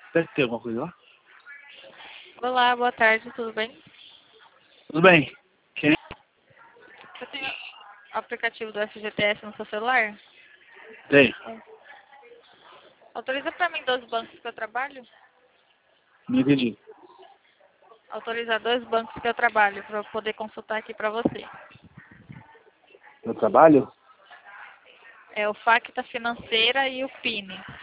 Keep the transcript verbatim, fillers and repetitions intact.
Deve ter alguma coisa lá. Olá, boa tarde, tudo bem? Tudo bem. Quem? Você tem o aplicativo do F G T S no seu celular? Tem. Autoriza para mim dois bancos que eu trabalho? Não entendi. Autoriza dois bancos que eu trabalho para eu poder consultar aqui para você. Meu trabalho? É o Facta Financeira e o P I N.